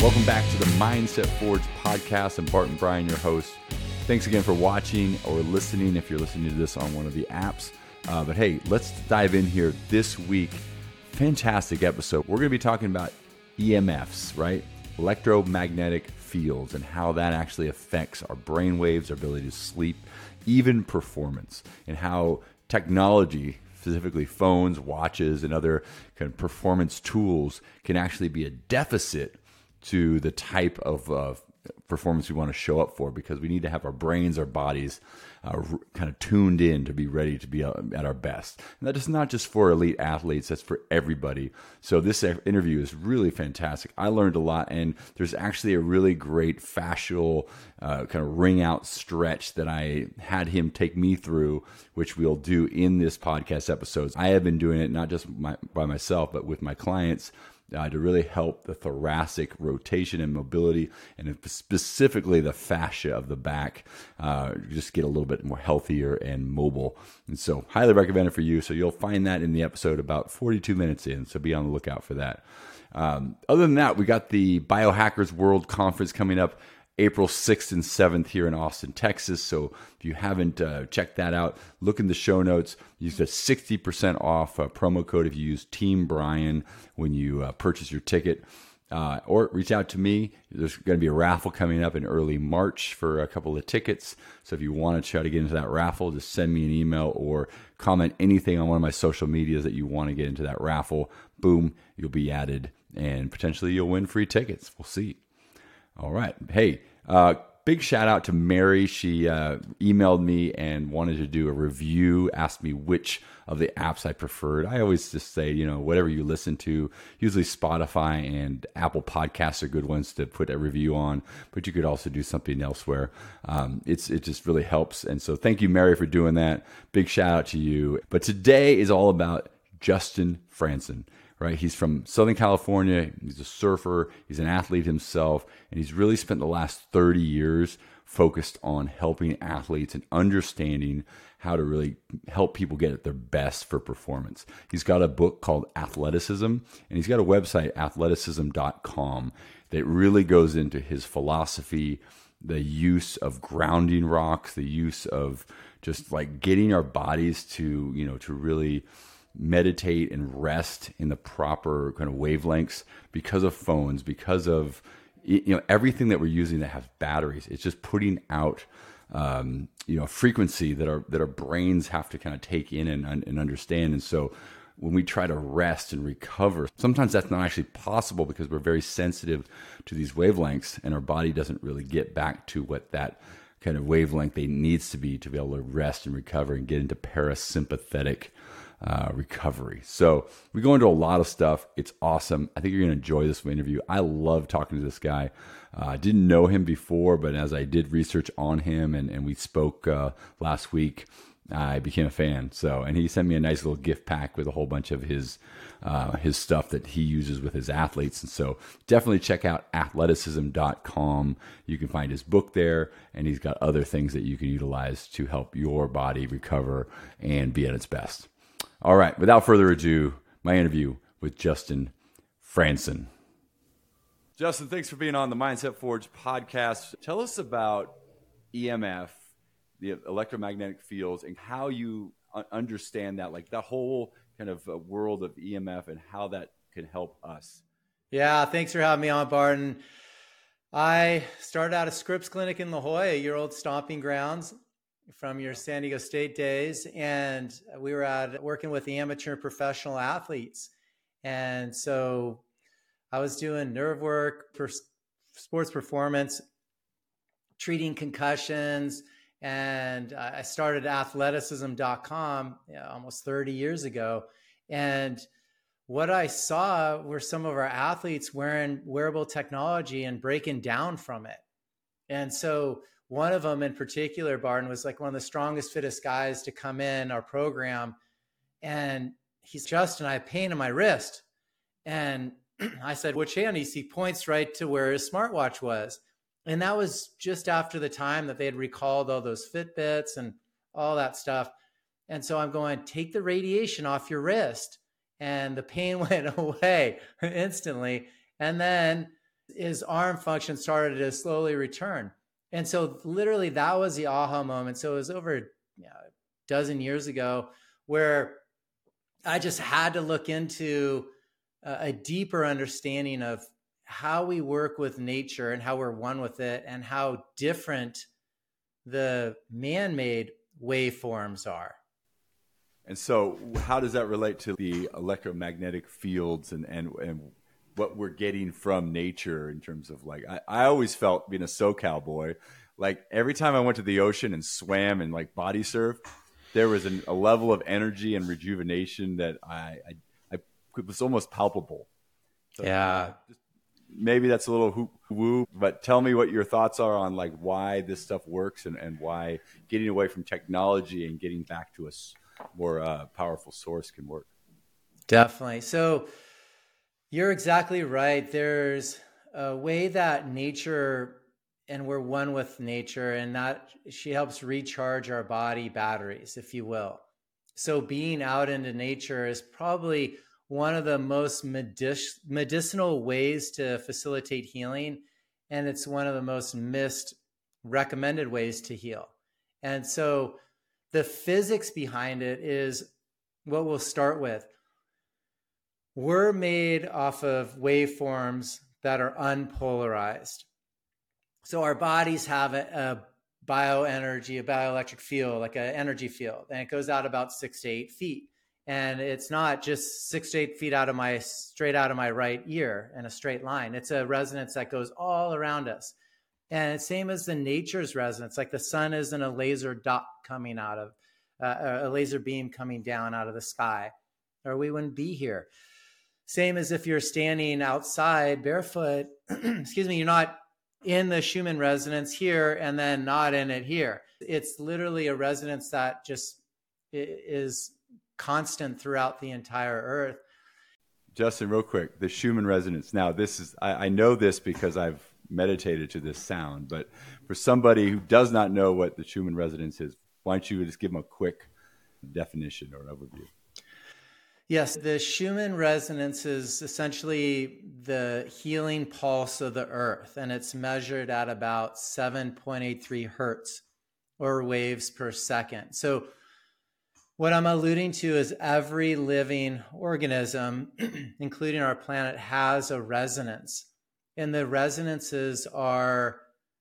Welcome back to the Mindset Forge podcast. I'm Barton Bryan, your host. Thanks again for watching or listening if you're listening to this on one of the apps. But hey, let's dive in here this week. Fantastic episode. We're going to be talking about EMFs, right? Electromagnetic fields, and how that actually affects our brain waves, our ability to sleep, even performance, and how technology, specifically phones, watches, and other kind of performance tools can actually be a deficit to the type of performance we want to show up for, because we need to have our brains, our bodies kind of tuned in to be ready to be at our best. And that is not just for elite athletes, that's for everybody. So this interview is really fantastic. I learned a lot, and there's actually a really great fascial kind of ring out stretch that I had him take me through, which we'll do in this podcast episodes. I have been doing it not just by myself, but with my clients, to really help the thoracic rotation and mobility, and specifically the fascia of the back, just get a little bit more healthier and mobile. And so highly recommend it for you. So you'll find that in the episode about 42 minutes in. So be on the lookout for that. Other than that, we got the Biohackers World Conference coming up April 6th and 7th here in Austin, Texas. So if you haven't checked that out, look in the show notes. Use the 60% off promo code if you use Team Bryan when you purchase your ticket. Or reach out to me. There's going to be a raffle coming up in early March for a couple of tickets. So if you want to try to get into that raffle, just send me an email or comment anything on one of my social medias that you want to get into that raffle. Boom, you'll be added, and potentially you'll win free tickets. We'll see. All right. Hey, big shout out to Mary. She emailed me and wanted to do a review, asked me which of the apps I preferred. I always just say, whatever you listen to, usually Spotify and Apple Podcasts are good ones to put a review on, but you could also do something elsewhere. It just really helps. And so thank you, Mary, for doing that. Big shout out to you. But today is all about Justin Franson. Right? He's from Southern California. He's a surfer. He's an athlete himself. And he's really spent the last 30 years focused on helping athletes and understanding how to really help people get at their best for performance. He's got a book called Athleticism, and he's got a website, athleticism.com, that really goes into his philosophy, the use of grounding rocks, the use of just like getting our bodies to, to really meditate and rest in the proper kind of wavelengths, because of phones, because of everything that we're using that has batteries. It's just putting out frequency that our brains have to kind of take in and understand. And so when we try to rest and recover, sometimes that's not actually possible because we're very sensitive to these wavelengths, and our body doesn't really get back to what that kind of wavelength needs to be able to rest and recover and get into parasympathetic recovery. So we go into a lot of stuff. It's awesome. I think you're going to enjoy this interview. I love talking to this guy. I didn't know him before, but as I did research on him and we spoke last week, I became a fan. And he sent me a nice little gift pack with a whole bunch of his stuff that he uses with his athletes. And so definitely check out athleticism.com. You can find his book there, and he's got other things that you can utilize to help your body recover and be at its best. All right, without further ado, my interview with Justin Franson. Justin, thanks for being on the Mindset Forge podcast. Tell us about EMF, the electromagnetic fields, and how you understand that, like the whole kind of world of EMF and how that can help us. Yeah, thanks for having me on, Barton. I started out a Scripps Clinic in La Jolla, your old stomping grounds from your San Diego State days. And we were working with the amateur and professional athletes. And so I was doing nerve work for sports performance, treating concussions. And I started athleticism.com almost 30 years ago. And what I saw were some of our athletes wearing wearable technology and breaking down from it. And so one of them in particular, Barton, was like one of the strongest, fittest guys to come in our program. And he's, Justin, I have pain in my wrist. And I said, which hand? He points right to where his smartwatch was. And that was just after the time that they had recalled all those Fitbits and all that stuff. And so I'm going, take the radiation off your wrist. And the pain went away instantly. And then his arm function started to slowly return. And so literally that was the aha moment. So it was over a dozen years ago where I just had to look into a deeper understanding of how we work with nature and how we're one with it and how different the man-made waveforms are. And so how does that relate to the electromagnetic fields and what we're getting from nature in terms of like, I always felt, being a SoCal boy, like every time I went to the ocean and swam and like body surfed, there was a level of energy and rejuvenation that it was almost palpable. So maybe that's a little woo, but tell me what your thoughts are on like why this stuff works and why getting away from technology and getting back to a more powerful source can work. Definitely. So you're exactly right. There's a way that nature, and we're one with nature, and that she helps recharge our body batteries, if you will. So being out into nature is probably one of the most medicinal ways to facilitate healing. And it's one of the most missed recommended ways to heal. And so the physics behind it is what we'll start with. We're made off of waveforms that are unpolarized. So our bodies have a bioenergy, a bioelectric field, like an energy field, and it goes out about 6 to 8 feet. And it's not just 6 to 8 feet straight out of my right ear in a straight line. It's a resonance that goes all around us. And it's same as the nature's resonance, like the sun isn't a laser dot coming out of, a laser beam coming down out of the sky, or we wouldn't be here. Same as if you're standing outside barefoot, excuse me, you're not in the Schumann resonance here and then not in it here. It's literally a resonance that just is constant throughout the entire earth. Justin, real quick, the Schumann resonance. Now, this is, I know this because I've meditated to this sound, but for somebody who does not know what the Schumann resonance is, why don't you just give them a quick definition or overview? Yes, the Schumann resonance is essentially the healing pulse of the earth, and it's measured at about 7.83 hertz or waves per second. So what I'm alluding to is every living organism, including our planet, has a resonance. And the resonances are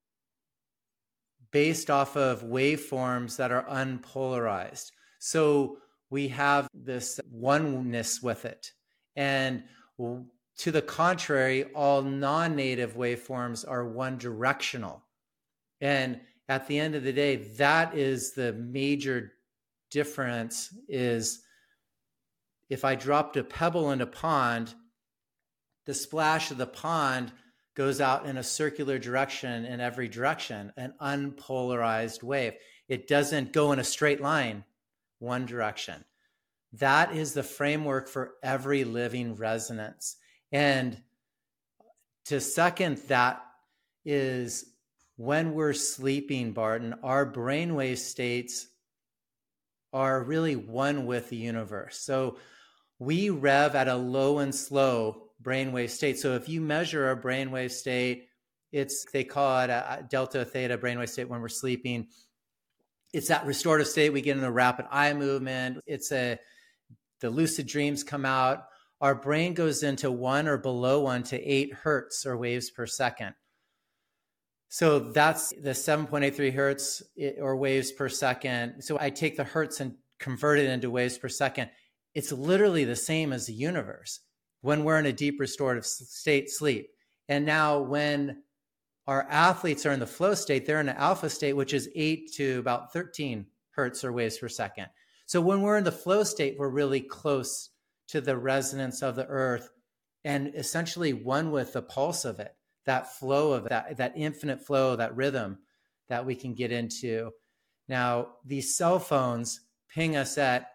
based off of waveforms that are unpolarized. So we have this oneness with it. And to the contrary, all non-native waveforms are one directional. And at the end of the day, that is the major difference. Is if I dropped a pebble in a pond, the splash of the pond goes out in a circular direction in every direction, an unpolarized wave. It doesn't go in a straight line, one direction. That is the framework for every living resonance. And to second that is when we're sleeping, Barton, our brainwave states are really one with the universe. So we rev at a low and slow brainwave state. So if you measure a brainwave state, they call it a delta theta brainwave state when we're sleeping. It's that restorative state. We get in a rapid eye movement. The lucid dreams come out. Our brain goes into 1 or below 1 to 8 hertz or waves per second. So that's the 7.83 hertz or waves per second. So I take the hertz and convert it into waves per second. It's literally the same as the universe when we're in a deep restorative state sleep. And now when our athletes are in the flow state, they're in an alpha state, which is 8 to about 13 hertz or waves per second. So when we're in the flow state, we're really close to the resonance of the earth and essentially one with the pulse of it, that flow of that infinite flow, that rhythm that we can get into. Now, these cell phones ping us at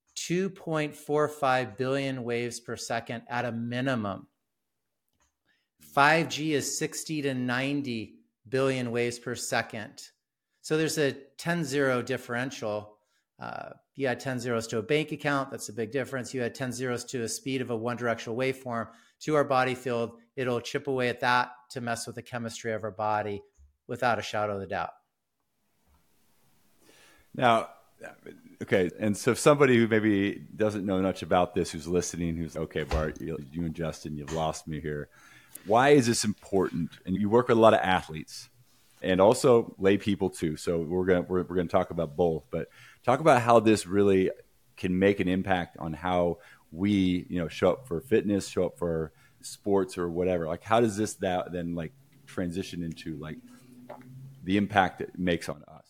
2.45 billion waves per second at a minimum. 5G is 60 to 90 billion waves per second. So there's a 10-0 differential. You add 10 zeros to a bank account, that's a big difference. You add 10 zeros to a speed of a one-directional waveform to our body field, it'll chip away at that to mess with the chemistry of our body without a shadow of a doubt. Now, okay, and so if somebody who maybe doesn't know much about this, who's listening, who's, okay, Bart, you and Justin, you've lost me here. Why is this important? And you work with a lot of athletes and also lay people too. So we're gonna talk about both, but talk about how this really can make an impact on how we, show up for fitness, show up for sports or whatever. Like, how does that then like transition into like the impact it makes on us?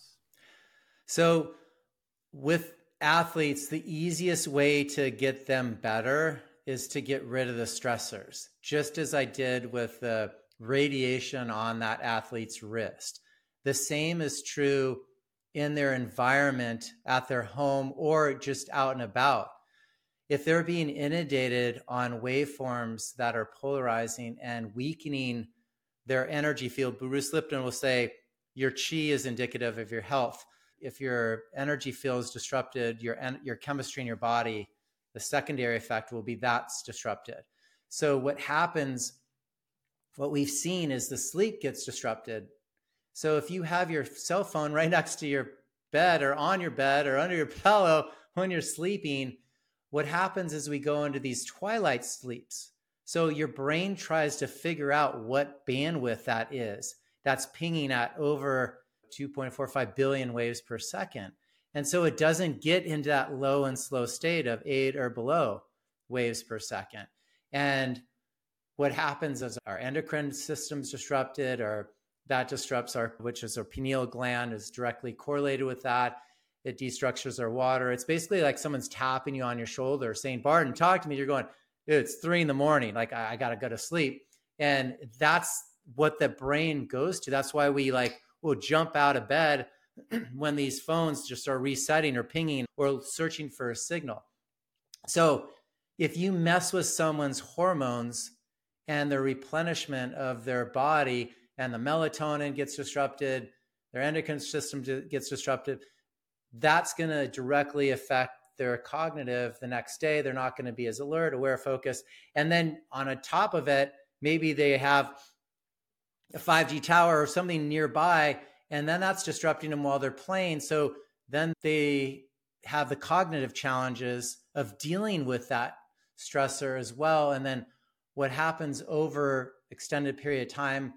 So with athletes, the easiest way to get them better is to get rid of the stressors, just as I did with the radiation on that athlete's wrist. The same is true in their environment, at their home, or just out and about. If they're being inundated on waveforms that are polarizing and weakening their energy field, Bruce Lipton will say your chi is indicative of your health. If your energy field is disrupted, your chemistry in your body, the secondary effect will be that's disrupted. So what happens, what we've seen is the sleep gets disrupted. So if you have your cell phone right next to your bed or on your bed or under your pillow when you're sleeping, what happens is we go into these twilight sleeps. So your brain tries to figure out what bandwidth that is. That's pinging at over 2.45 billion waves per second. And so it doesn't get into that low and slow state of 8 or below waves per second. And what happens is our endocrine system's disrupted, or that disrupts which is our pineal gland is directly correlated with that. It destructures our water. It's basically like someone's tapping you on your shoulder saying, Barton, talk to me. You're going, it's 3 a.m. Like I got to go to sleep. And that's what the brain goes to. That's why we'll jump out of bed when these phones just are resetting or pinging or searching for a signal. So if you mess with someone's hormones and the replenishment of their body, and the melatonin gets disrupted, their endocrine system gets disrupted, that's going to directly affect their cognitive the next day. They're not going to be as alert, aware, focused. And then on a top of it, maybe they have a 5G tower or something nearby, and then that's disrupting them while they're playing. So then they have the cognitive challenges of dealing with that stressor as well. And then what happens over extended period of time,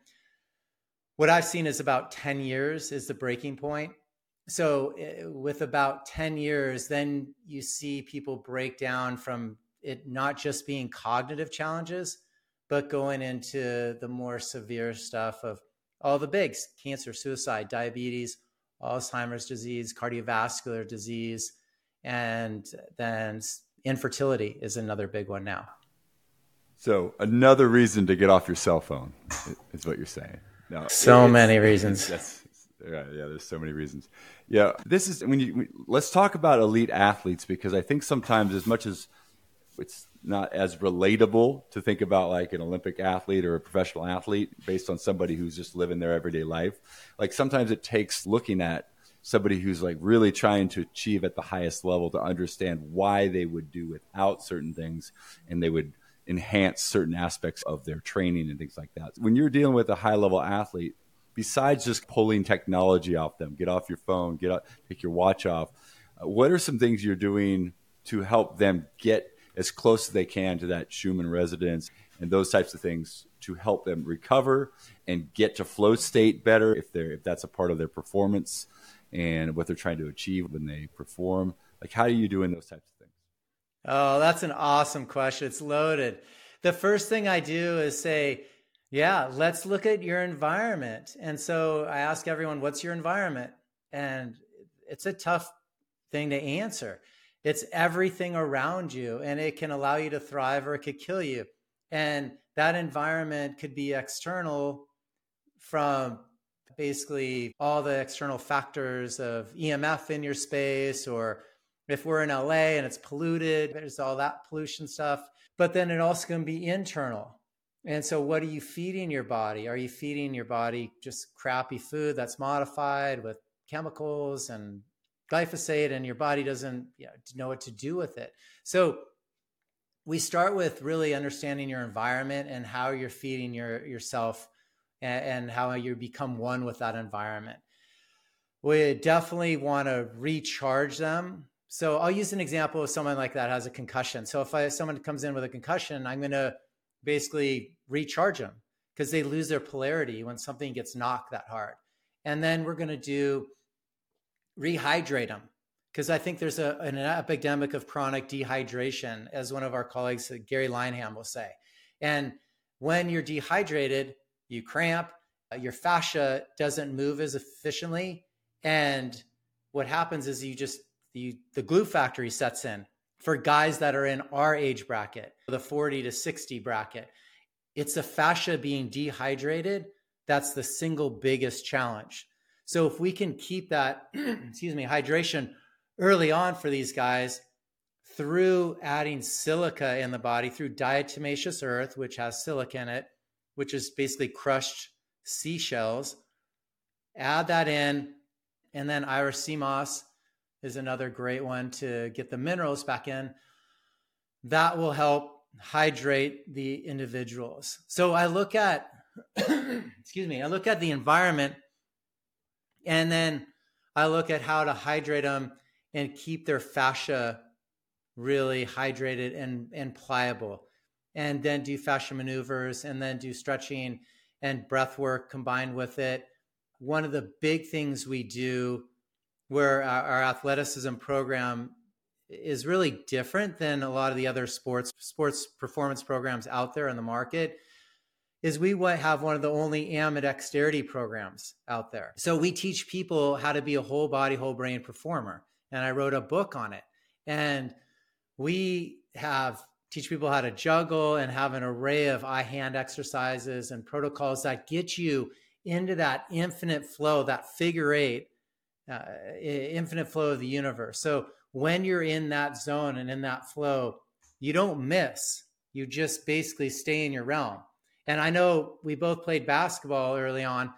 what I've seen is about 10 years is the breaking point. So with about 10 years, then you see people break down from it not just being cognitive challenges, but going into the more severe stuff of all the bigs: cancer, suicide, diabetes, Alzheimer's disease, cardiovascular disease, and then infertility is another big one now. So another reason to get off your cell phone is what you're saying. No, many reasons. Yeah, there's so many reasons. Yeah, this is let's talk about elite athletes, because I think sometimes, as much as it's not as relatable to think about like an Olympic athlete or a professional athlete based on somebody who's just living their everyday life, like sometimes it takes looking at somebody who's like really trying to achieve at the highest level to understand why they would do without certain things, and they would enhance certain aspects of their training and things like that. When you're dealing with a high level athlete, besides just pulling technology off them, get off your phone, take your watch off, what are some things you're doing to help them get as close as they can to that Schumann resonance and those types of things to help them recover and get to flow state better if that's a part of their performance and what they're trying to achieve when they perform? Like, how are you doing those types of things? Oh, that's an awesome question. It's loaded. The first thing I do is say, yeah, let's look at your environment. And so I ask everyone, what's your environment? And it's a tough thing to answer. It's everything around you, and it can allow you to thrive or it could kill you. And that environment could be external, from basically all the external factors of EMF in your space, or if we're in LA and it's polluted, there's all that pollution stuff. But then it also can be internal. And so what are you feeding your body? Are you feeding your body just crappy food that's modified with chemicals and glyphosate, and your body doesn't know what to do with it? So we start with really understanding your environment and how you're feeding yourself and how you become one with that environment. We definitely want to recharge them. So I'll use an example of someone like that has a concussion. So if someone comes in with a concussion, I'm going to basically recharge them because they lose their polarity when something gets knocked that hard. And then we're going to rehydrate them, because I think there's an epidemic of chronic dehydration, as one of our colleagues, Gary Linehan, will say. And when you're dehydrated, you cramp, your fascia doesn't move as efficiently. And what happens is the glue factory sets in for guys that are in our age bracket, the 40 to 60 bracket. It's the fascia being dehydrated. That's the single biggest challenge. So if we can keep that, hydration early on for these guys through adding silica in the body, through diatomaceous earth, which has silica in it, which is basically crushed seashells, add that in. And then Irish sea moss is another great one to get the minerals back in. That will help hydrate the individuals. So I look at, I look at the environment, and then I look at how to hydrate them and keep their fascia really hydrated and pliable. And then do fascia maneuvers, and then do stretching and breath work combined with it. One of the big things we do, where our athleticism program is really different than a lot of the other sports performance programs out there in the market, is we have one of the only ambidexterity programs out there. So we teach people how to be a whole body, whole brain performer. And I wrote a book on it. And we teach people how to juggle and have an array of eye-hand exercises and protocols that get you into that infinite flow, that figure eight, infinite flow of the universe. So when you're in that zone and in that flow, you don't miss. You just basically stay in your realm. And I know we both played basketball early on.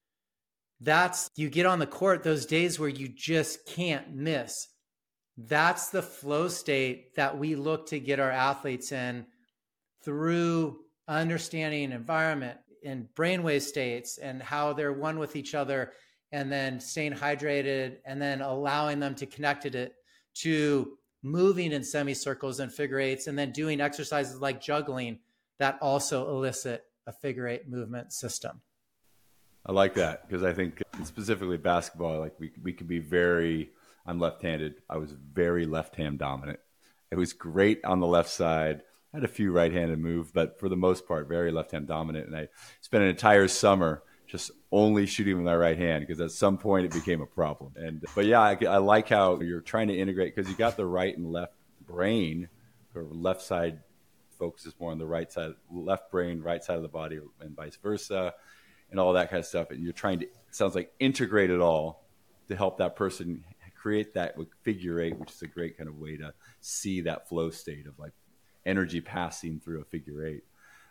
You get on the court, those days where you just can't miss. That's the flow state that we look to get our athletes in through understanding environment and brainwave states and how they're one with each other, and then staying hydrated, and then allowing them to connect it to moving in semicircles and figure eights, and then doing exercises like juggling that also elicit a figure eight movement system. I like that, because I think specifically basketball, like we could be I'm left-handed. I was very left-hand dominant. It was great on the left side. I had a few right-handed moves, but for the most part, very left-hand dominant. And I spent an entire summer just only shooting with my right hand, because at some point it became a problem. But yeah, I like how you're trying to integrate, because you got the right and left brain, or left side focuses more on the right side, left brain, right side of the body, and vice versa, and all that kind of stuff. And you're trying to, it sounds like, integrate it all to help that person create that figure eight, which is a great kind of way to see that flow state of like energy passing through a figure eight.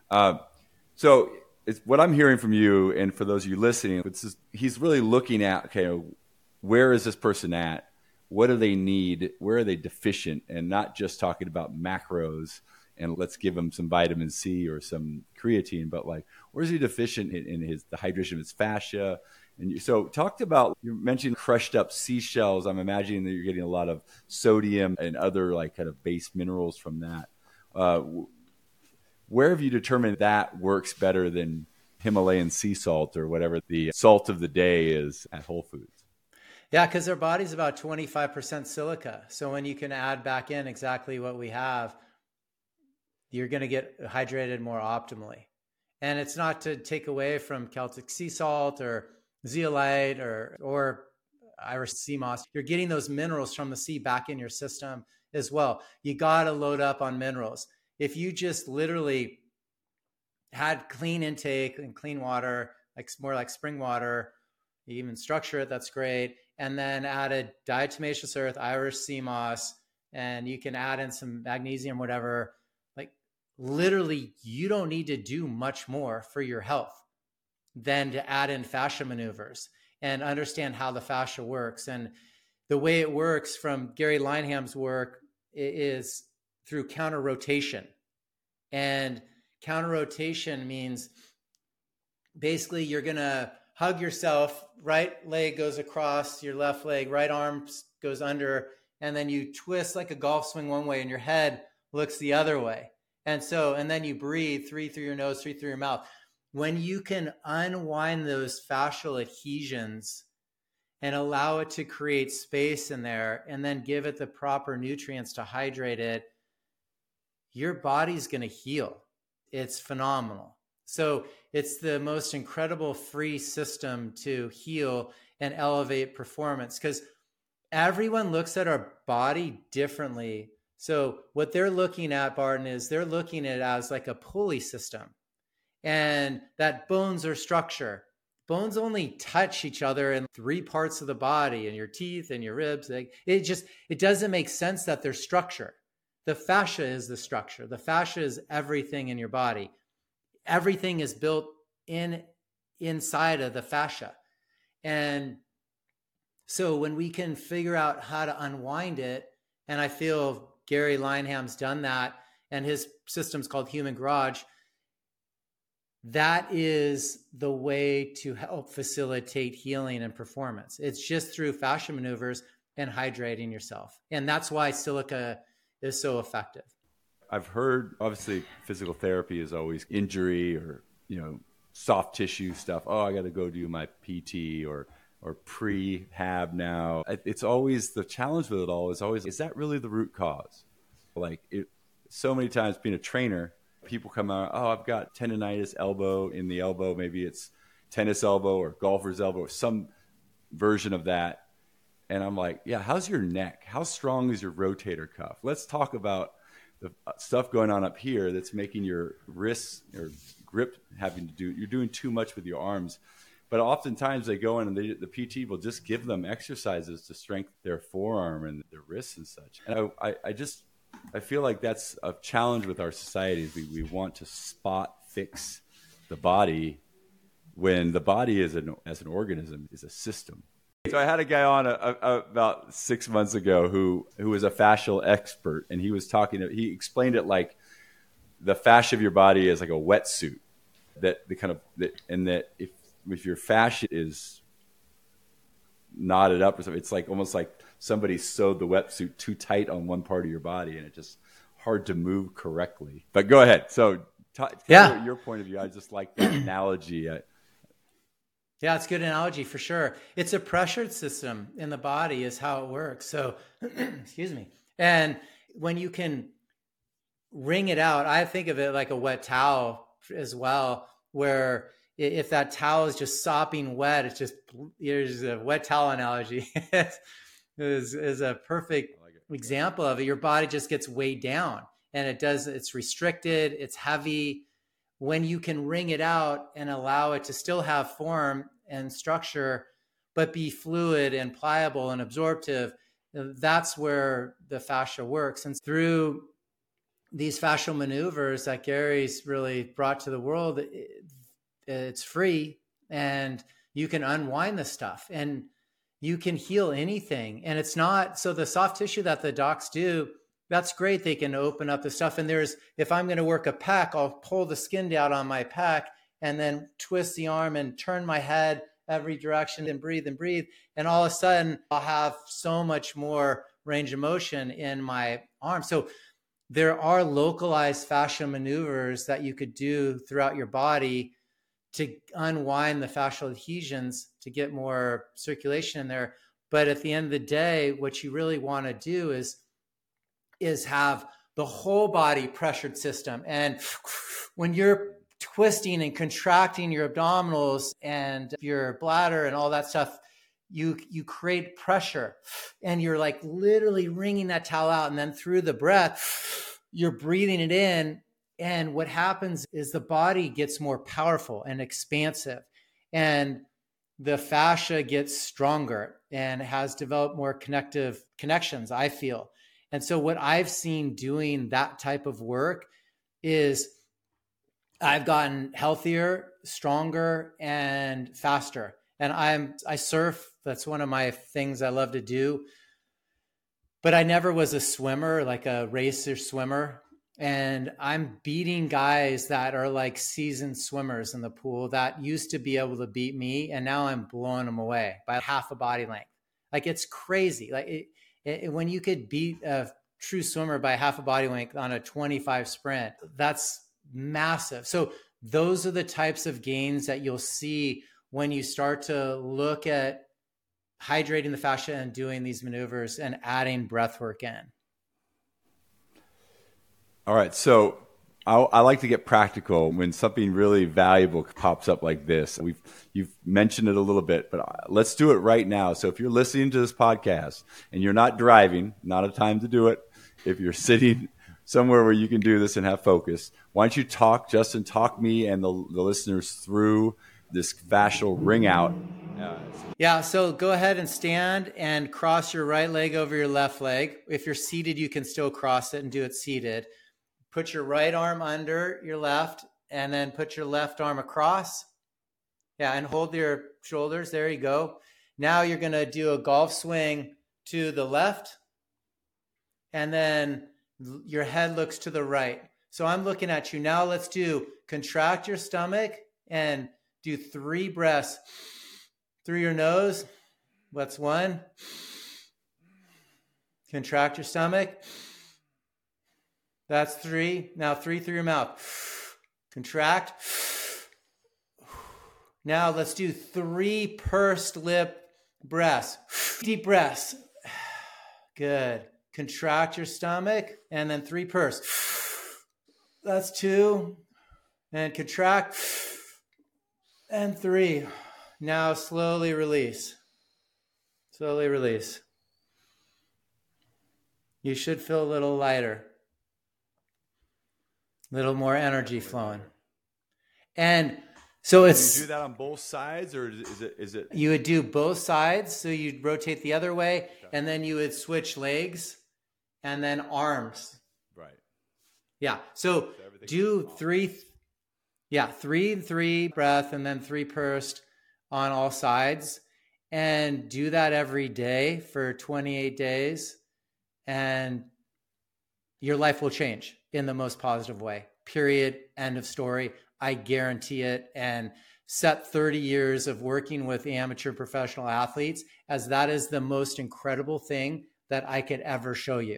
So it's what I'm hearing from you, and for those of you listening, he's really looking at, okay, where is this person at? What do they need? Where are they deficient? And not just talking about macros and let's give him some vitamin C or some creatine, but like, where's he deficient in the hydration of his fascia? And so you mentioned crushed up seashells. I'm imagining that you're getting a lot of sodium and other like kind of base minerals from that. Where have you determined that works better than Himalayan sea salt or whatever the salt of the day is at Whole Foods? Yeah, because our body's about 25% silica. So when you can add back in exactly what we have, you're going to get hydrated more optimally. And it's not to take away from Celtic sea salt or zeolite or Irish sea moss. You're getting those minerals from the sea back in your system as well. You got to load up on minerals. If you just literally had clean intake and clean water, like more like spring water, you even structure it, that's great. And then added diatomaceous earth, Irish sea moss, and you can add in some magnesium, whatever. Like literally, you don't need to do much more for your health than to add in fascia maneuvers and understand how the fascia works. And the way it works from Gary Linehan's work is through counter rotation. And counter rotation means basically you're going to hug yourself, right leg goes across your left leg, right arm goes under, and then you twist like a golf swing one way and your head looks the other way. And then you breathe 3 through your nose, 3 through your mouth. When you can unwind those fascial adhesions and allow it to create space in there and then give it the proper nutrients to hydrate it, your body's going to heal. It's phenomenal. So it's the most incredible free system to heal and elevate performance, because everyone looks at our body differently. So what they're looking at, Barton, is they're looking at it as like a pulley system, and that bones are structure. Bones only touch each other in 3 parts of the body, and your teeth and your ribs. It doesn't make sense that they're structure. The fascia is the structure. The fascia is everything in your body. Everything is built inside of the fascia. And so when we can figure out how to unwind it, and I feel Gary Lineham's done that, and his system's called Human Garage, that is the way to help facilitate healing and performance. It's just through fascia maneuvers and hydrating yourself. And that's why silica is so effective. I've heard, obviously, physical therapy is always injury or, soft tissue stuff. Oh, I got to go do my PT or prehab now. It's always the challenge with it all is that really the root cause? So many times being a trainer, people come out, oh, I've got tendonitis elbow in the elbow. Maybe it's tennis elbow or golfer's elbow or some version of that. And I'm like, yeah, how's your neck? How strong is your rotator cuff? Let's talk about the stuff going on up here that's making your wrists or grip you're doing too much with your arms. But oftentimes they go in and the PT will just give them exercises to strengthen their forearm and their wrists and such. And I feel like that's a challenge with our society. We want to spot fix the body when the body as an organism is a system. So I had a guy on about 6 months ago who was a fascial expert, and he explained it like the fascia of your body is like a wetsuit and that if your fascia is knotted up or something, it's like almost like somebody sewed the wetsuit too tight on one part of your body, and it's just hard to move correctly. But go ahead. So tell me your point of view. I just like that analogy. Yeah, it's a good analogy for sure. It's a pressured system in the body is how it works. So, excuse me. And when you can wring it out, I think of it like a wet towel as well, where if that towel is just sopping wet, here's a wet towel analogy is a perfect example of it. Your body just gets weighed down, and it's restricted, it's heavy. When you can wring it out and allow it to still have form and structure, but be fluid and pliable and absorptive, that's where the fascia works. And through these fascial maneuvers that Gary's really brought to the world, it's free, and you can unwind the stuff and you can heal anything. And it's not, so the soft tissue that the docs do, that's great. They can open up the stuff. And if I'm going to work a pec, I'll pull the skin down on my pec and then twist the arm and turn my head every direction and breathe. And all of a sudden I'll have so much more range of motion in my arm. So there are localized fascial maneuvers that you could do throughout your body to unwind the fascial adhesions to get more circulation in there. But at the end of the day, what you really want to do is have the whole body pressured system. And when you're twisting and contracting your abdominals and your bladder and all that stuff, you create pressure, and you're like literally wringing that towel out. And then through the breath, you're breathing it in. And what happens is the body gets more powerful and expansive, and the fascia gets stronger and has developed more connective connections, I feel. And so what I've seen doing that type of work is I've gotten healthier, stronger, and faster. And I surf. That's one of my things I love to do. but I never was a swimmer, like a racer swimmer. And I'm beating guys that are like seasoned swimmers in the pool that used to be able to beat me. And now I'm blowing them away by half a body length. Like, it's crazy. Like when you could beat a true swimmer by half a body length on a 25 sprint, that's massive. So those are the types of gains that you'll see when you start to look at hydrating the fascia and doing these maneuvers and adding breath work in. All right. So I like to get practical when something really valuable pops up like this. You've mentioned it a little bit, but let's do it right now. So if you're listening to this podcast and you're not driving, not a time to do it. If you're sitting somewhere where you can do this and have focus, why don't you Justin, talk me and the listeners through this fascial ring out. Yeah, so go ahead and stand and cross your right leg over your left leg. If you're seated, you can still cross it and do it seated. Put your right arm under your left and then put your left arm across. Yeah, and hold your shoulders. There you go. Now you're going to do a golf swing to the left, and then your head looks to the right. So I'm looking at you. Now let's contract your stomach and do 3 breaths through your nose. That's 1. Contract your stomach. That's 3. Now 3 through your mouth. Contract. Now let's do 3 pursed lip breaths. Deep breaths. Good. Contract your stomach and then 3 pursed. That's 2. And contract. And 3. Now slowly release. Slowly release. You should feel a little lighter. A little more energy flowing. And so it's... Do you do that on both sides, or is it? You would do both sides. So you'd rotate the other way, and then you would switch legs and then arms. Right. Yeah. So do 3... Yeah, 3 breath and then 3 pursed on all sides, and do that every day for 28 days, and your life will change in the most positive way. Period. End of story. I guarantee it. And set 30 years of working with amateur professional athletes, as that is the most incredible thing that I could ever show you.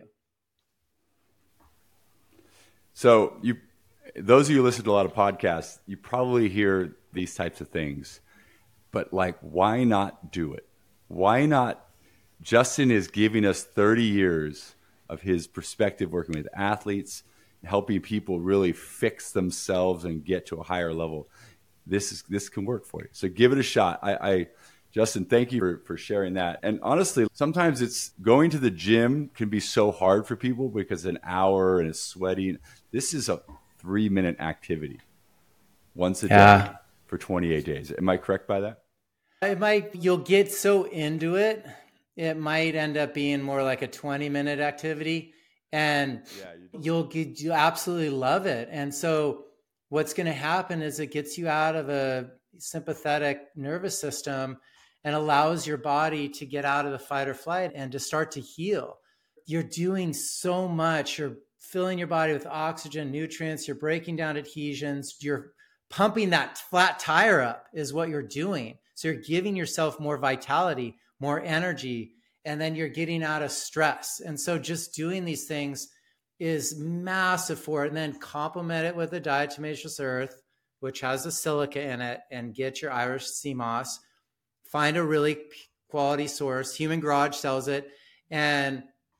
So those of you who listen to a lot of podcasts, you probably hear these types of things, but like, why not do it? Why not? Justin is giving us 30 years of his perspective working with athletes, helping people really fix themselves and get to a higher level. This can work for you. So give it a shot. Justin, thank you for sharing that. And honestly, sometimes it's going to the gym can be so hard for people because an hour and it's sweating. This is a 3-minute activity once a day for 28 days. Am I correct by that? You'll get so into it. It might end up being more like a 20-minute activity, and you'll absolutely love it. And so what's going to happen is it gets you out of a sympathetic nervous system and allows your body to get out of the fight or flight and to start to heal. You're doing so much. You're filling your body with oxygen, nutrients. You're breaking down adhesions. You're pumping that flat tire up is what you're doing. So you're giving yourself more vitality, more energy, and then you're getting out of stress. And so just doing these things is massive for it. And then complement it with a diatomaceous earth, which has a silica in it, and get your Irish sea moss. Find a really quality source. Human Garage sells it. And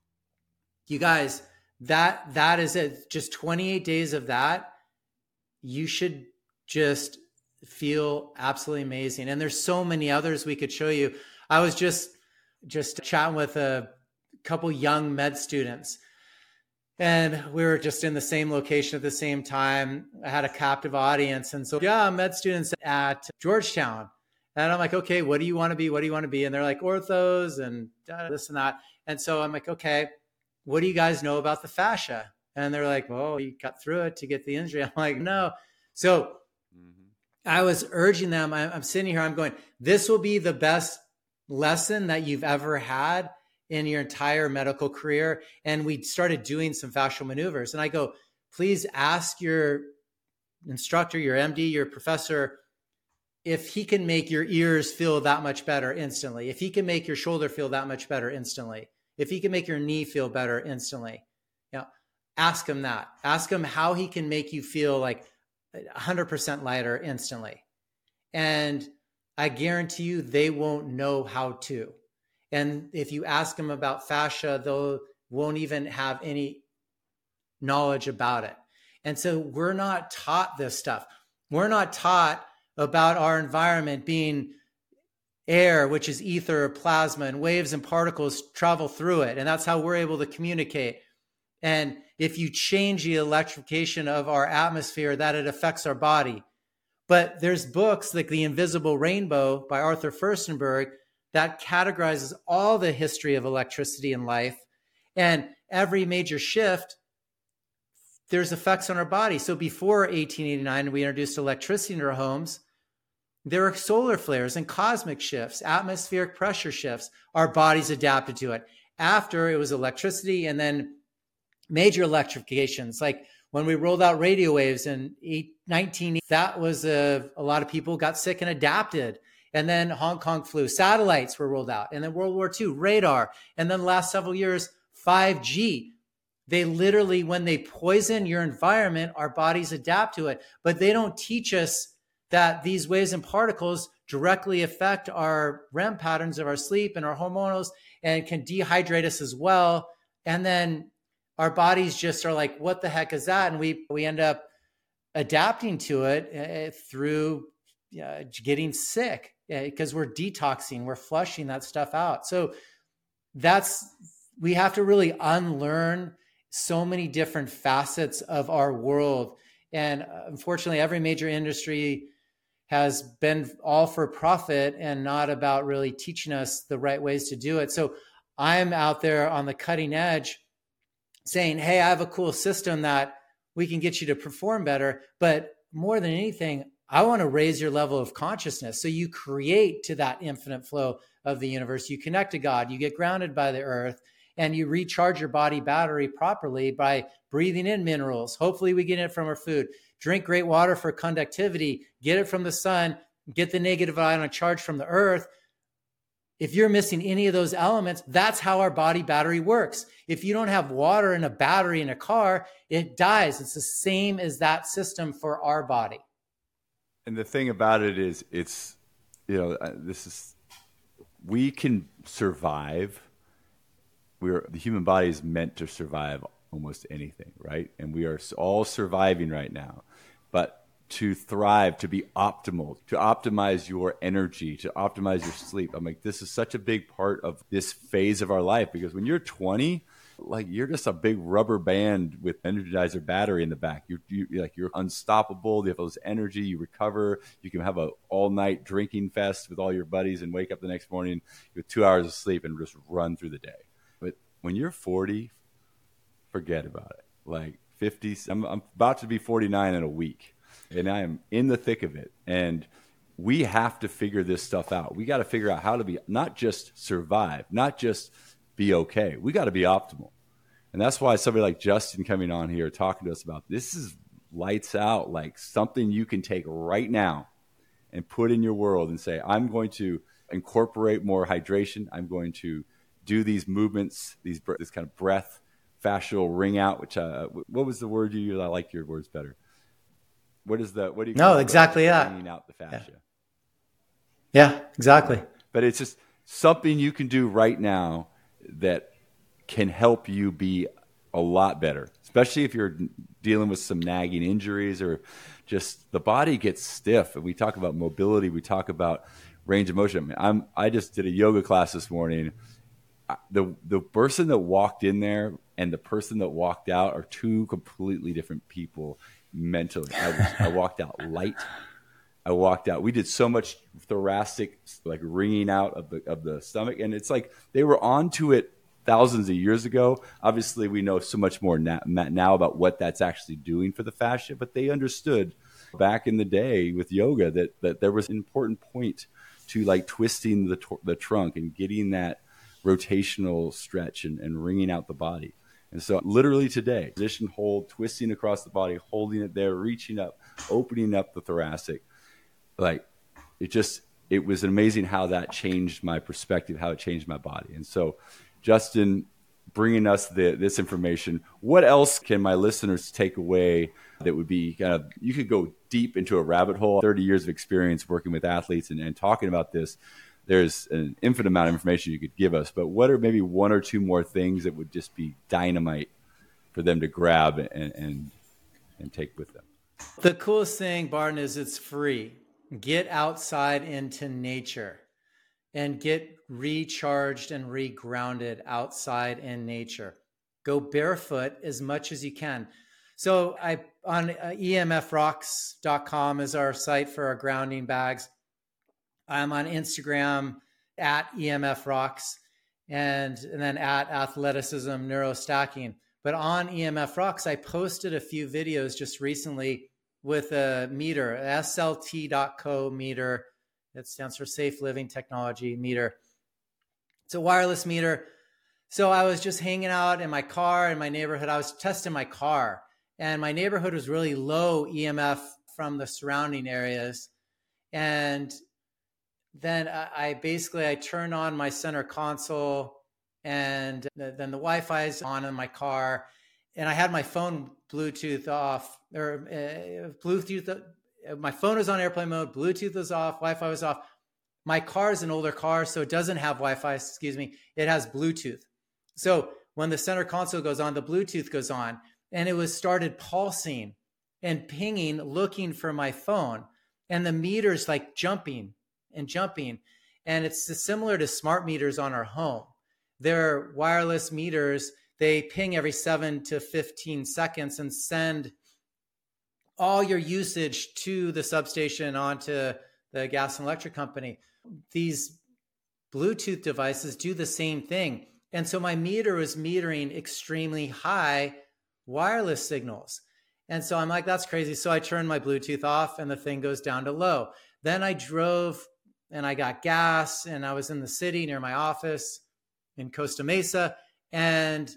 you guys, that is it. Just 28 days of that. You should just feel absolutely amazing. And there's so many others we could show you. I was just chatting with a couple young med students, and we were just in the same location at the same time. I had a captive audience. And so, med students at Georgetown. And I'm like, okay, what do you want to be? What do you want to be? And they're like orthos and this and that. And so I'm like, okay, what do you guys know about the fascia? And they're like, well, you cut through it to get the injury. I'm like, no. So I was urging them. I'm sitting here, I'm going, this will be the best lesson that you've ever had in your entire medical career. And we started doing some fascial maneuvers. And I go, please ask your instructor, your MD, your professor, if he can make your ears feel that much better instantly, if he can make your shoulder feel that much better instantly, if he can make your knee feel better instantly, ask him that. Ask him how he can make you feel like 100% lighter instantly. And I guarantee you they won't know how to. And if you ask them about fascia, they won't even have any knowledge about it. And so we're not taught this stuff. We're not taught about our environment being air, which is ether or plasma, and waves and particles travel through it. And that's how we're able to communicate. And if you change the electrification of our atmosphere, that it affects our body. But there's books like The Invisible Rainbow by Arthur Firstenberg that categorizes all the history of electricity in life. And every major shift, there's effects on our body. So before 1889, we introduced electricity into our homes. There were solar flares and cosmic shifts, atmospheric pressure shifts. Our bodies adapted to it. After, it was electricity and then major electrifications. Like when we rolled out radio waves in 1980, that was a lot of people got sick and adapted. And then Hong Kong flu, satellites were rolled out. And then World War II, radar. And then the last several years, 5G. They literally, when they poison your environment, our bodies adapt to it. But they don't teach us that these waves and particles directly affect our REM patterns of our sleep and our hormonals and can dehydrate us as well. And then our bodies just are like, what the heck is that? And we end up adapting to it through getting sick because we're detoxing, we're flushing that stuff out. So we have to really unlearn so many different facets of our world. And unfortunately, every major industry has been all for profit and not about really teaching us the right ways to do it. So I'm out there on the cutting edge saying, hey, I have a cool system that we can get you to perform better. But more than anything, I want to raise your level of consciousness. So you create to that infinite flow of the universe. You connect to God, you get grounded by the earth, and you recharge your body battery properly by breathing in minerals. Hopefully we get it from our food. Drink great water for conductivity, get it from the sun, get the negative ion charge from the earth. If you're missing any of those elements, that's how our body battery works. If you don't have water in a battery in a car, it dies. It's the same as that system for our body. And the thing about it is, we can survive. The human body is meant to survive almost anything, right? And we are all surviving right now. But to thrive, to be optimal, to optimize your energy, to optimize your sleep. I'm like, this is such a big part of this phase of our life, because when you're 20, like you're just a big rubber band with Energizer battery in the back. You're unstoppable. You have all this energy. You recover. You can have a all-night drinking fest with all your buddies and wake up the next morning with 2 hours of sleep and just run through the day. But when you're 40, forget about it. Like 50, I'm about to be 49 in a week. And I am in the thick of it. And we have to figure this stuff out. We got to figure out how to be, not just survive, not just be okay. We got to be optimal. And that's why somebody like Justin coming on here talking to us about this is lights out, like something you can take right now and put in your world and say, I'm going to incorporate more hydration. I'm going to do these movements, this kind of breath, fascial ring out, which, what was the word you used? I like your words better. What do you No, exactly that. Bringing out the fascia. Yeah, exactly. But it's just something you can do right now that can help you be a lot better, especially if you're dealing with some nagging injuries or just the body gets stiff. And we talk about mobility. We talk about range of motion. I just did a yoga class this morning. The person that walked in there and the person that walked out are two completely different people. Mentally, I walked out light. We did so much thoracic, like ringing out of the stomach, and it's like they were onto it thousands of years ago. Obviously, we know so much more now about what that's actually doing for the fascia, but they understood back in the day with yoga that there was an important point to like twisting the trunk and getting that rotational stretch and wringing out the body. And so literally today, position hold, twisting across the body, holding it there, reaching up, opening up the thoracic. Like it was amazing how that changed my perspective, how it changed my body. And so Justin, bringing us this information, what else can my listeners take away that would be kind of, you could go deep into a rabbit hole, 30 years of experience working with athletes and talking about this. There's an infinite amount of information you could give us, but what are maybe one or two more things that would just be dynamite for them to grab and take with them? The coolest thing, Barton, is it's free. Get outside into nature and get recharged and regrounded outside in nature. Go barefoot as much as you can. So on emfrocks.com is our site for our grounding bags. I'm on Instagram at emfrocks and then at athleticism neurostacking. But on EMF Rocks, I posted a few videos just recently with a meter, SLT.co meter. That stands for Safe Living Technology meter. It's a wireless meter. So I was just hanging out in my car in my neighborhood. I was testing my car, and my neighborhood was really low EMF from the surrounding areas. And then I turned on my center console, and then the Wi-Fi is on in my car, and I had my phone Bluetooth off, or Bluetooth. My phone was on airplane mode, Bluetooth was off, Wi-Fi was off. My car is an older car, so it doesn't have Wi-Fi, it has Bluetooth. So when the center console goes on, the Bluetooth goes on, and it started pulsing and pinging, looking for my phone. And the meter's like jumping and jumping. And it's similar to smart meters on our home. They're wireless meters. They ping every 7 to 15 seconds and send all your usage to the substation onto the gas and electric company. These Bluetooth devices do the same thing. And so my meter was metering extremely high wireless signals. And so I'm like, that's crazy. So I turned my Bluetooth off and the thing goes down to low. Then I drove and I got gas, and I was in the city near my office in Costa Mesa, and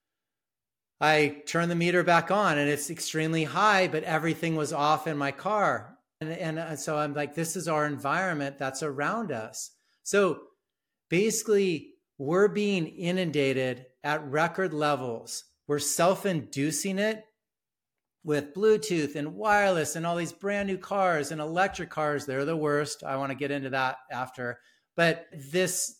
I turned the meter back on and it's extremely high, but everything was off in my car. And so I'm like, this is our environment that's around us. So basically, we're being inundated at record levels. We're self-inducing it with Bluetooth and wireless and all these brand new cars and electric cars. They're the worst. I want to get into that after. But this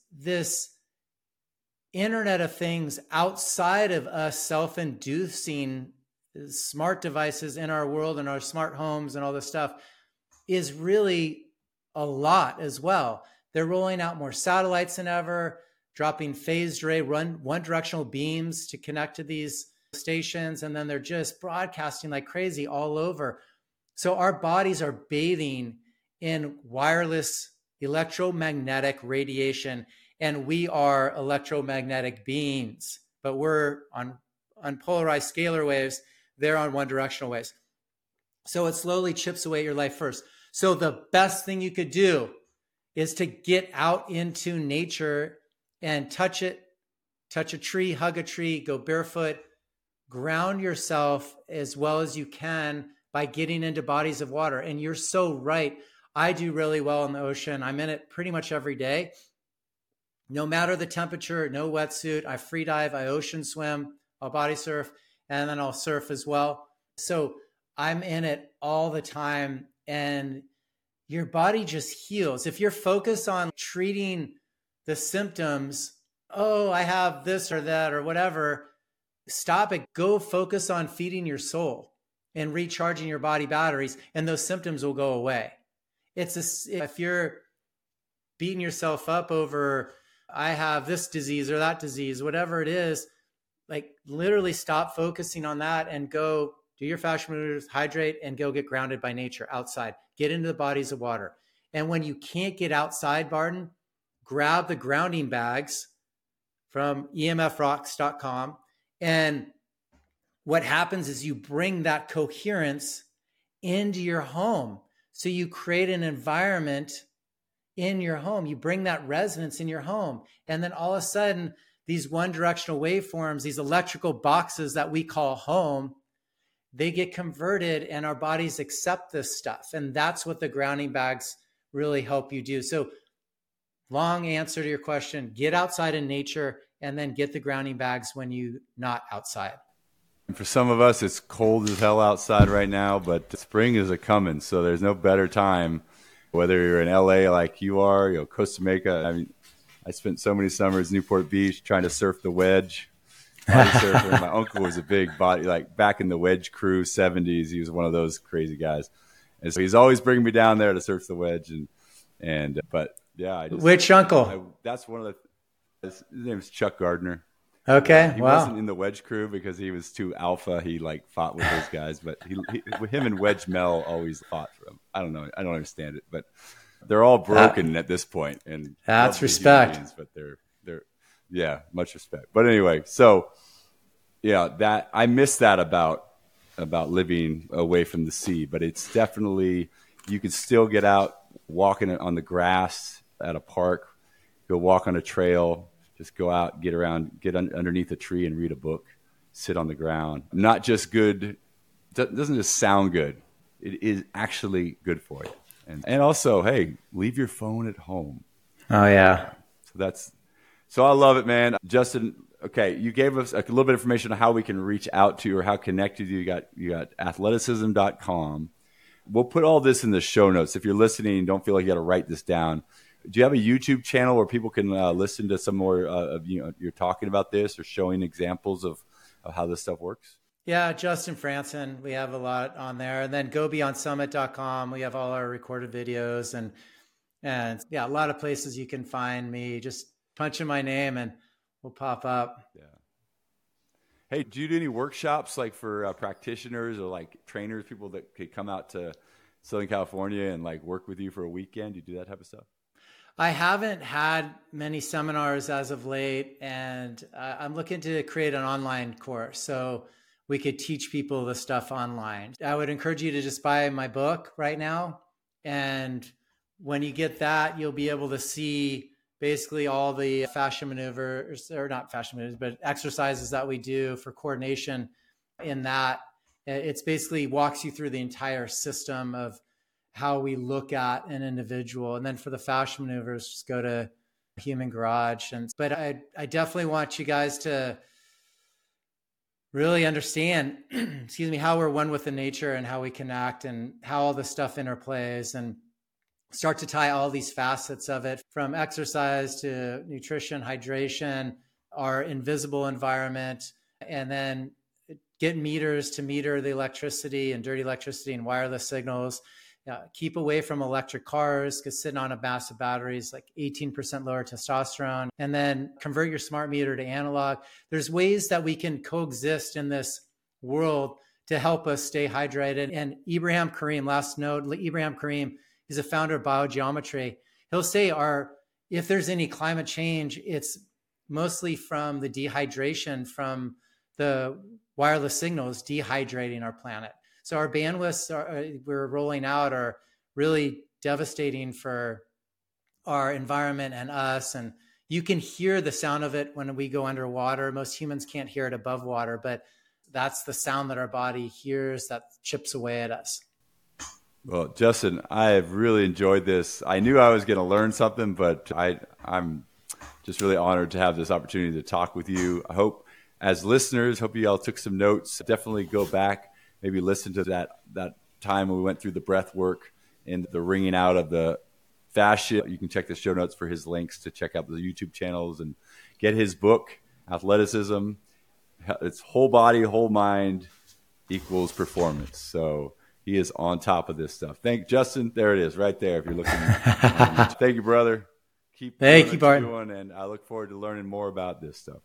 Internet of Things outside of us self-inducing smart devices in our world and our smart homes and all this stuff is really a lot as well. They're rolling out more satellites than ever, dropping phased array, one directional beams to connect to these stations, and then they're just broadcasting like crazy all over. So our bodies are bathing in wireless electromagnetic radiation, and we are electromagnetic beings, but we're on polarized scalar waves. They're on one directional waves. So it slowly chips away at your life first. So the best thing you could do is to get out into nature and touch a tree, hug a tree, go barefoot, ground yourself as well as you can by getting into bodies of water. And you're so right. I do really well in the ocean. I'm in it pretty much every day. No matter the temperature, no wetsuit. I free dive, I ocean swim, I'll body surf, and then I'll surf as well. So I'm in it all the time, and your body just heals. If you're focused on treating the symptoms, oh, I have this or that or whatever, stop it. Go focus on feeding your soul and recharging your body batteries, and those symptoms will go away. If you're beating yourself up over, I have this disease or that disease, whatever it is, like literally stop focusing on that and go do your fascia movements, hydrate, and go get grounded by nature outside. Get into the bodies of water. And when you can't get outside, Barton, grab the grounding bags from emfrocks.com. And what happens is you bring that coherence into your home. So you create an environment in your home. You bring that resonance in your home. And then all of a sudden, these one directional waveforms, these electrical boxes that we call home, they get converted and our bodies accept this stuff. And that's what the grounding bags really help you do. So long answer to your question, get outside in nature and then get the grounding bags when you're not outside. And for some of us, it's cold as hell outside right now, but spring is a-coming. So there's no better time, whether you're in LA like you are, Costa Rica. I mean, I spent so many summers Newport Beach trying to surf the wedge. Body surfer. My uncle was a big body, like back in the wedge crew 70s. He was one of those crazy guys. And so he's always bringing me down there to surf the wedge. But yeah. Which uncle? That's one of his name's Chuck Gardner. Okay. He wasn't in the wedge crew because he was too alpha. He fought with those guys, but with him and Wedge Mel always fought for him. I don't know. I don't understand it, but they're all broken at this point. And that's respect. Beings, but they're much respect. But anyway, so yeah, that I miss that about living away from the sea, but it's definitely, you can still get out walking on the grass at a park, go walk on a trail, just go out, get underneath a tree and read a book, sit on the ground. Not just good, doesn't just sound good. It is actually good for you. And also, hey, leave your phone at home. Oh yeah. So I love it, man. Justin, okay, you gave us a little bit of information on how we can reach out to you or how connected you got athleticism.com. We'll put all this in the show notes. If you're listening and don't feel like you got to write this down, do you have a YouTube channel where people can listen to some more of you're talking about this or showing examples of how this stuff works? Yeah, Justin Franson. We have a lot on there. And then gobeyondsummit.com. We have all our recorded videos and yeah, a lot of places you can find me. Just punch in my name and we'll pop up. Yeah. Hey, do you do any workshops like for practitioners or like trainers, people that could come out to Southern California and like work with you for a weekend? Do you do that type of stuff? I haven't had many seminars as of late, and I'm looking to create an online course so we could teach people the stuff online. I would encourage you to just buy my book right now. And when you get that, you'll be able to see basically all the fascia maneuvers, or not fascia maneuvers, but exercises that we do for coordination in that. It's basically walks you through the entire system of how we look at an individual. And then for the fascia maneuvers, just go to Human Garage. But I definitely want you guys to really understand, how we're one with the nature and how we connect and how all this stuff interplays, and start to tie all these facets of it, from exercise to nutrition, hydration, our invisible environment, and then get meters to meter the electricity and dirty electricity and wireless signals. Keep away from electric cars, because sitting on a massive battery is like 18% lower testosterone. And then convert your smart meter to analog. There's ways that we can coexist in this world to help us stay hydrated. And Ibrahim Karim, last note, Ibrahim Karim, he's a founder of Biogeometry. He'll say if there's any climate change, it's mostly from the dehydration from the wireless signals dehydrating our planet. So our bandwidths we're rolling out are really devastating for our environment and us. And you can hear the sound of it when we go underwater. Most humans can't hear it above water, but that's the sound that our body hears that chips away at us. Well, Justin, I have really enjoyed this. I knew I was going to learn something, but I'm just really honored to have this opportunity to talk with you. I hope as listeners, hope you all took some notes. Definitely go back. Maybe listen to that time when we went through the breath work and the wringing out of the fascia. You can check the show notes for his links to check out the YouTube channels and get his book, Athleticism. It's whole body, whole mind equals performance. So he is on top of this stuff. Thank Justin. There it is right there if you're looking. Thank you, brother. Thank you, Bart. And I look forward to learning more about this stuff.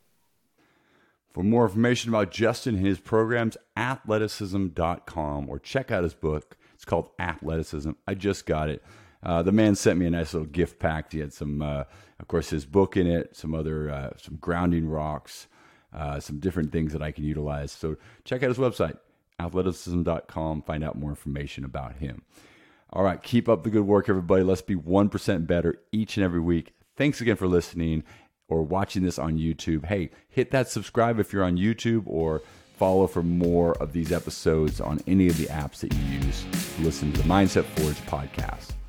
For more information about Justin and his programs, athleticism.com, or check out his book. It's called Athleticism. I just got it. The man sent me a nice little gift pack. He had some, of course, his book in it, some other, some grounding rocks, some different things that I can utilize. So check out his website, athleticism.com. Find out more information about him. All right, keep up the good work, everybody. Let's be 1% better each and every week. Thanks again for listening or watching this on YouTube. Hey, hit that subscribe if you're on YouTube, or follow for more of these episodes on any of the apps that you use to listen to the Mindset Forge podcast.